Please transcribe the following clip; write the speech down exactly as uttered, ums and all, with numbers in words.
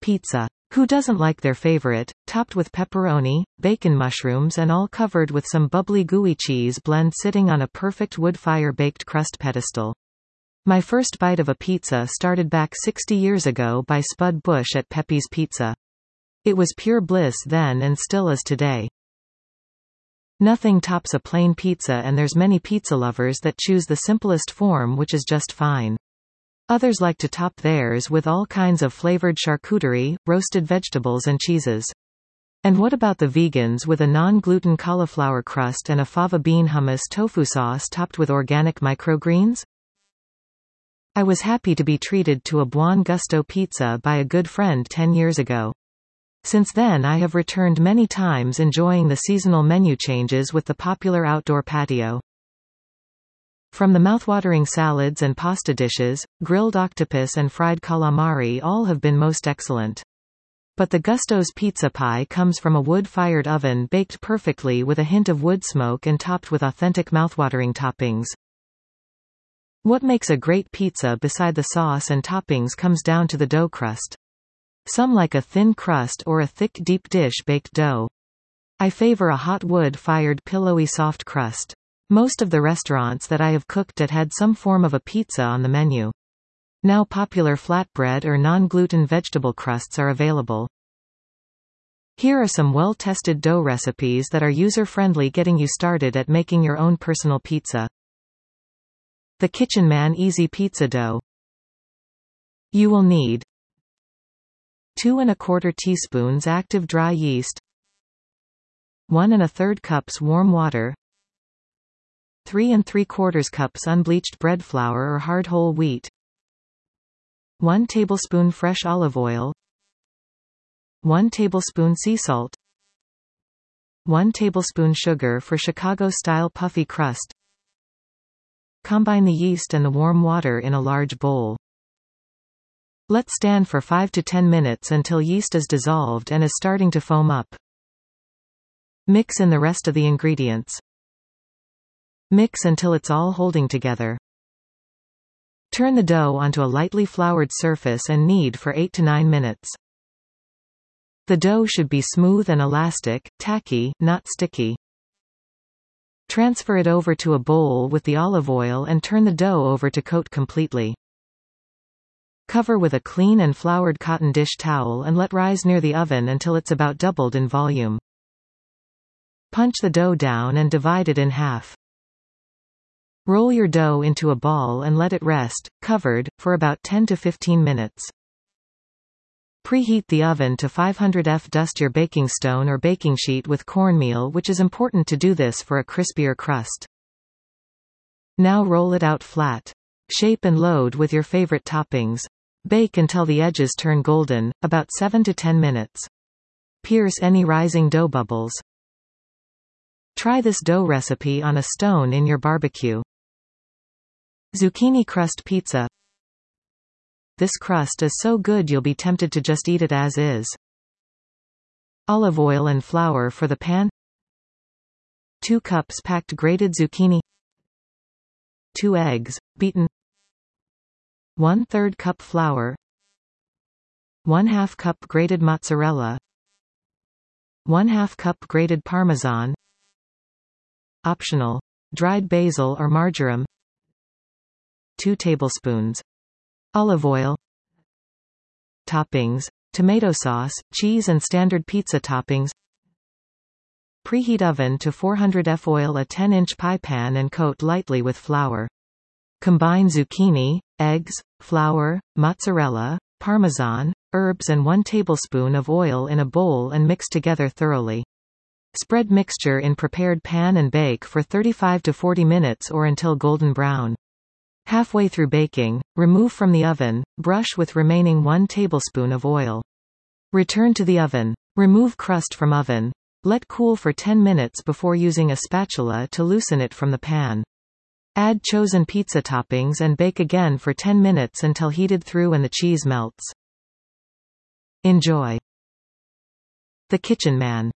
Pizza. Who doesn't like their favorite, topped with pepperoni, bacon, mushrooms, and all covered with some bubbly gooey cheese blend sitting on a perfect wood-fire baked crust pedestal. My first bite of a pizza started back sixty years ago by Spud Bush at Pepe's Pizza. It was pure bliss then and still is today. Nothing tops a plain pizza, and there's many pizza lovers that choose the simplest form, which is just fine. Others like to top theirs with all kinds of flavored charcuterie, roasted vegetables and cheeses. And what about the vegans with a non-gluten cauliflower crust and a fava bean hummus tofu sauce topped with organic microgreens? I was happy to be treated to a Buon Gusto pizza by a good friend ten years ago. Since then I have returned many times, enjoying the seasonal menu changes with the popular outdoor patio. From the mouthwatering salads and pasta dishes, grilled octopus and fried calamari all have been most excellent. But the Gusto's pizza pie comes from a wood-fired oven baked perfectly with a hint of wood smoke and topped with authentic mouthwatering toppings. What makes a great pizza beside the sauce and toppings comes down to the dough crust. Some like a thin crust or a thick deep dish baked dough. I favor a hot wood-fired pillowy soft crust. Most of the restaurants that I have cooked at had some form of a pizza on the menu. Now popular flatbread or non-gluten vegetable crusts are available. Here are some well-tested dough recipes that are user-friendly, getting you started at making your own personal pizza. The Kitchen Man Easy Pizza Dough. You will need two and a quarter teaspoons active dry yeast, one and a third cups warm water, three and three quarters cups unbleached bread flour or hard whole wheat, one tablespoon fresh olive oil, one tablespoon sea salt, one tablespoon sugar for Chicago-style puffy crust. Combine the yeast and the warm water in a large bowl. Let stand for five to ten minutes until yeast is dissolved and is starting to foam up. Mix in the rest of the ingredients. Mix until it's all holding together. Turn the dough onto a lightly floured surface and knead for eight to nine minutes. The dough should be smooth and elastic, tacky, not sticky. Transfer it over to a bowl with the olive oil and turn the dough over to coat completely. Cover with a clean and floured cotton dish towel and let rise near the oven until it's about doubled in volume. Punch the dough down and divide it in half. Roll your dough into a ball and let it rest, covered, for about ten to fifteen minutes. Preheat the oven to five hundred F. Dust your baking stone or baking sheet with cornmeal, which is important to do this for a crispier crust. Now roll it out flat. Shape and load with your favorite toppings. Bake until the edges turn golden, about seven to ten minutes. Pierce any rising dough bubbles. Try this dough recipe on a stone in your barbecue. Zucchini crust pizza. This crust is so good you'll be tempted to just eat it as is. Olive oil and flour for the pan. two cups packed grated zucchini. two eggs, beaten. one third cup flour. one half cup grated mozzarella. one half cup grated parmesan. Optional. Dried basil or marjoram. two tablespoons. Olive oil. Toppings. Tomato sauce, cheese and standard pizza toppings. Preheat oven to four hundred F. Oil a ten inch pie pan and coat lightly with flour. Combine zucchini, eggs, flour, mozzarella, parmesan, herbs and one tablespoon of oil in a bowl and mix together thoroughly. Spread mixture in prepared pan and bake for thirty-five to forty minutes or until golden brown. Halfway through baking, remove from the oven, brush with remaining one tablespoon of oil. Return to the oven. Remove crust from oven. Let cool for ten minutes before using a spatula to loosen it from the pan. Add chosen pizza toppings and bake again for ten minutes until heated through and the cheese melts. Enjoy. The Kitchen Man.